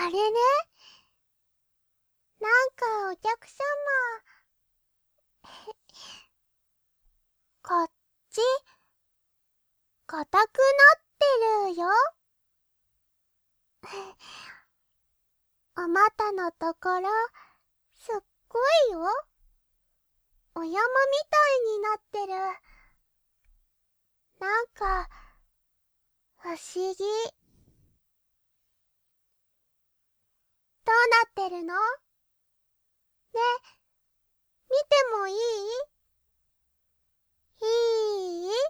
れね、なんかお客様、こっち、硬くなってるよ。お股のところ、すっごいよ。お山みたいになってる。なんか、不思議。どうなってるの？ね、見てもいい？いい？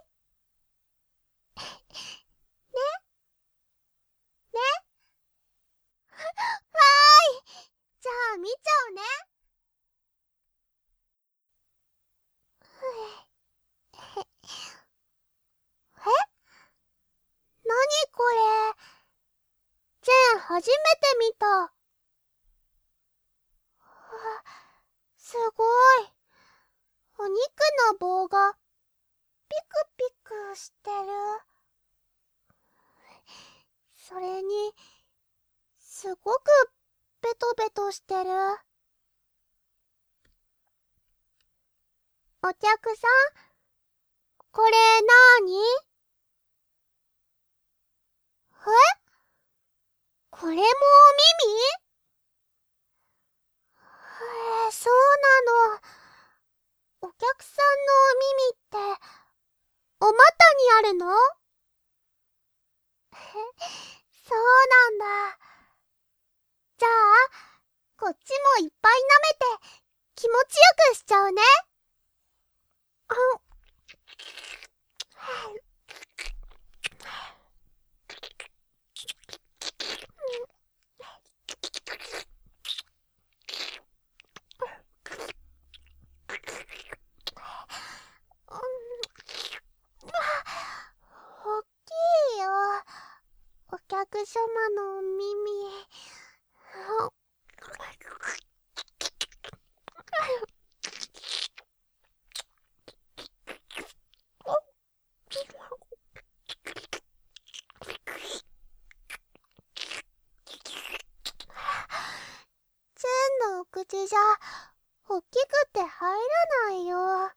ね、ね。わーい。じゃあ見ちゃうね。え？なにこれ？ジェン初めて見た。すごい。お肉の棒がピクピクしてる。それに、すごくベトベトしてる。お客さん、これなーに？これもお耳？そうなの。お客さんのお耳って、お股にあるの？そうなんだ。じゃあ、こっちもいっぱい舐めて、気持ちよくしちゃうね。おっきいよ。お客様のお耳。チェンのお口じゃ、おっきくて入らないよ。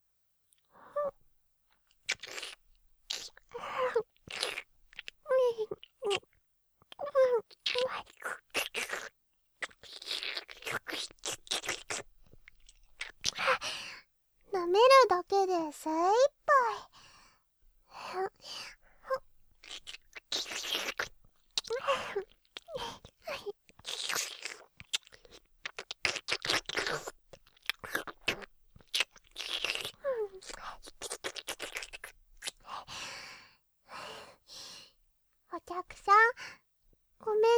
舐めるだけで精一杯。お客さん、ごめんね。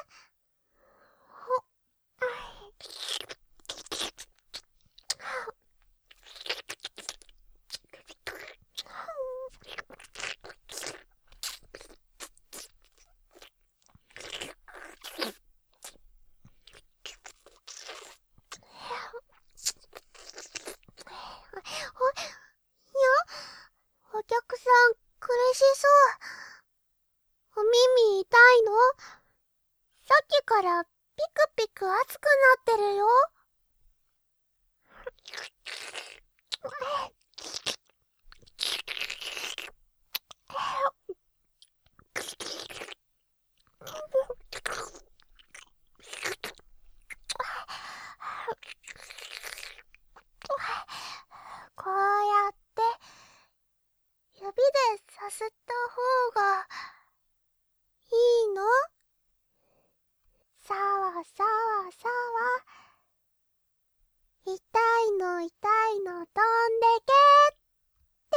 お客さん、苦しそう。お耳痛いの？さっきからピクピク熱くなってるよ。こうやって指でさすった方がいいの？さわさわさわ。痛いの痛いの飛んでけって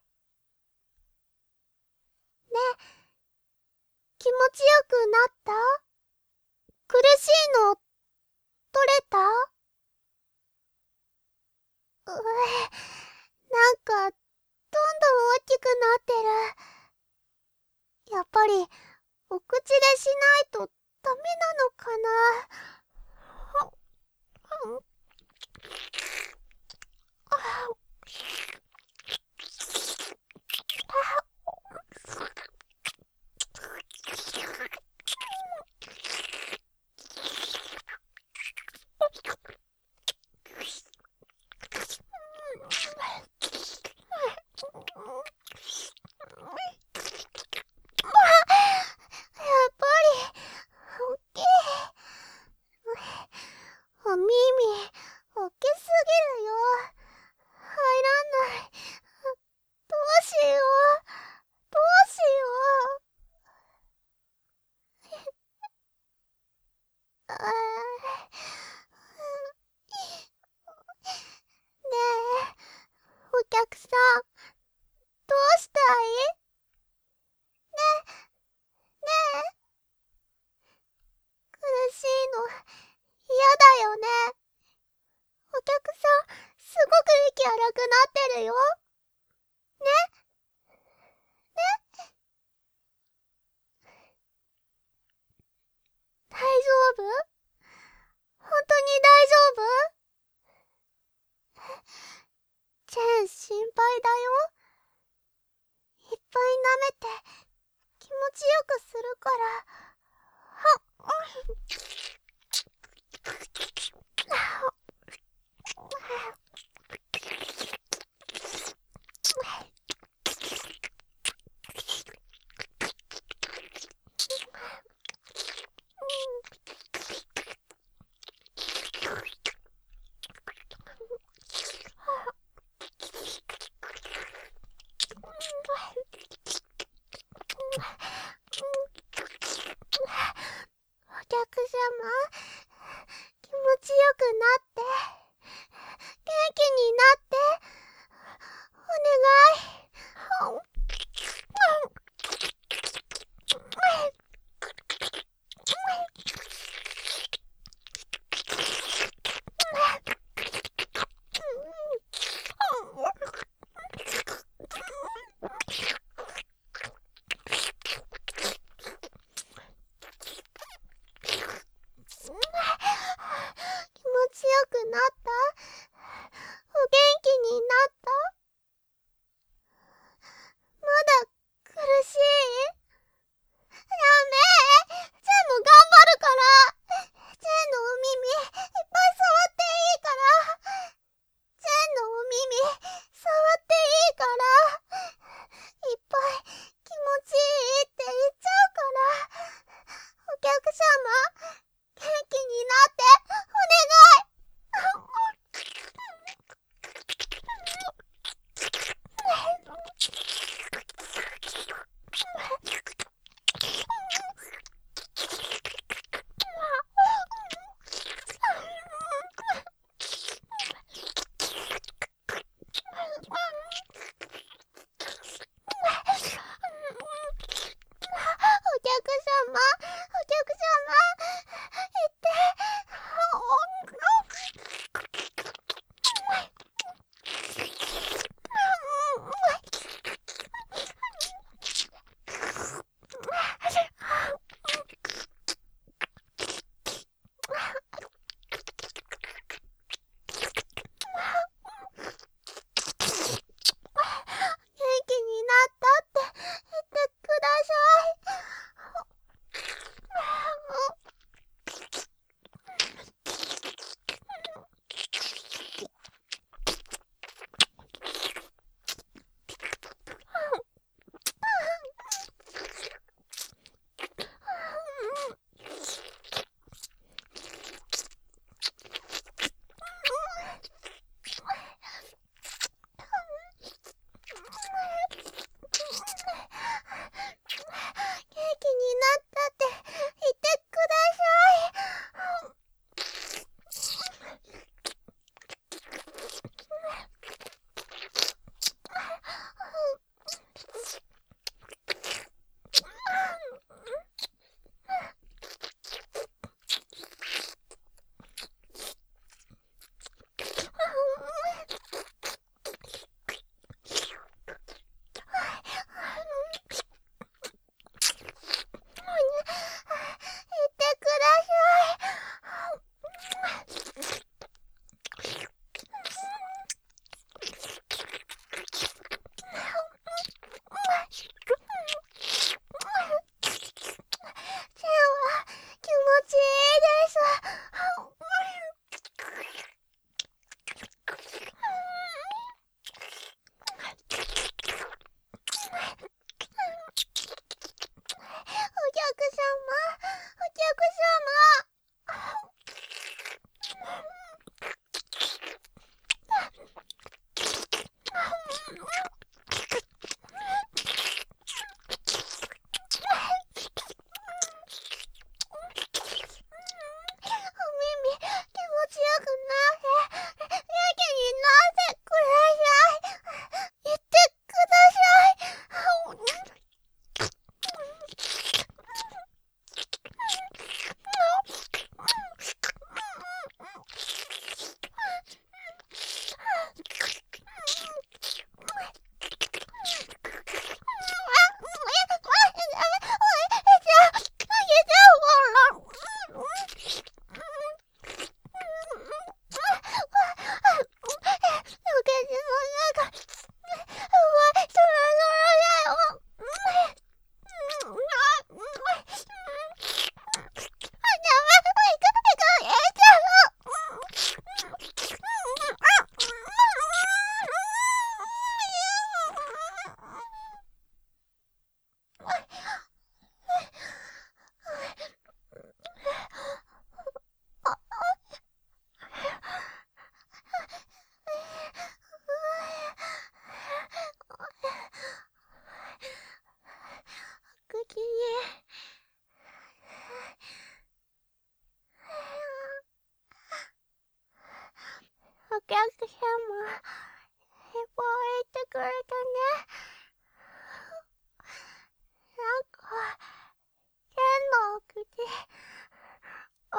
ね。気持ちよくなった？苦しいの取れた？なんかどんどん大きくなってる。やっぱりお口でしないとダメなのかな。 るよ。ね。大丈夫？本当に大丈夫？チェーン心配だよ。いっぱい舐めて気持ちよくするから。お客様、気持ちよくなって、元気になって、お願い。気持ちよくなった？お元気になった？まだ苦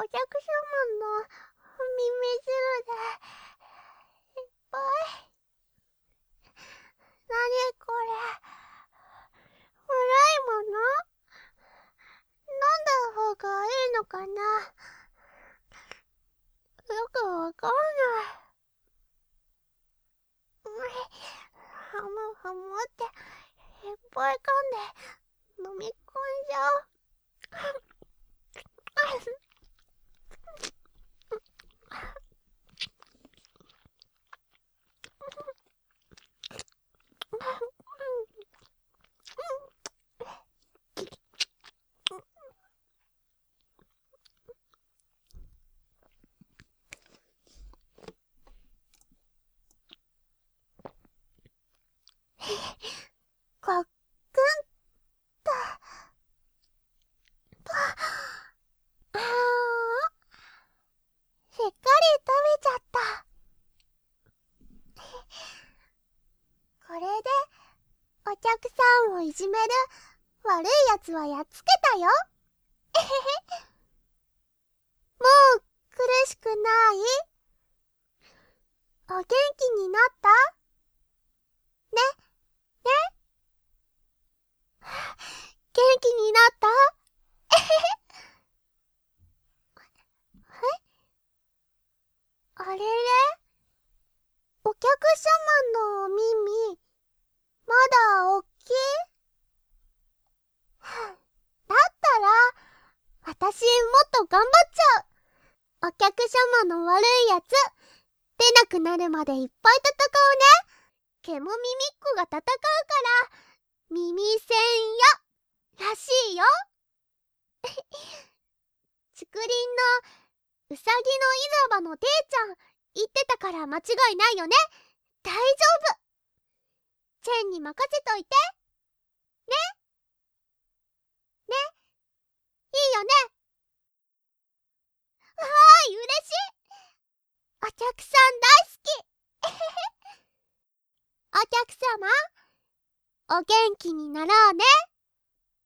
お客様の耳汁でいっぱい。なにこれ、悪いもの？飲んだ方がいいのかな？よくわかんない。ハムハムっていっぱい噛んで飲み込んじゃう。ごっくんと。あー、しっかり食べちゃった。これでお客さんをいじめる悪いやつはやっつけたよ。もう苦しくない？お元気になった？ね、ね？元気になった？あれれ？お客様のお耳、まだおっきい？だったら、私もっと頑張っちゃう。お客様の悪いやつ、出なくなるまでいっぱい戦うね。ケモミミッコが戦うから、耳栓よ、らしいよ。竹林のうさぎの稲葉のていちゃん、言ってたから間違いないよね。大丈夫。チェンに任せといて。ね？ね？いいよね？わーい、嬉しい。お客さん大好き。お客様、お元気になろうね。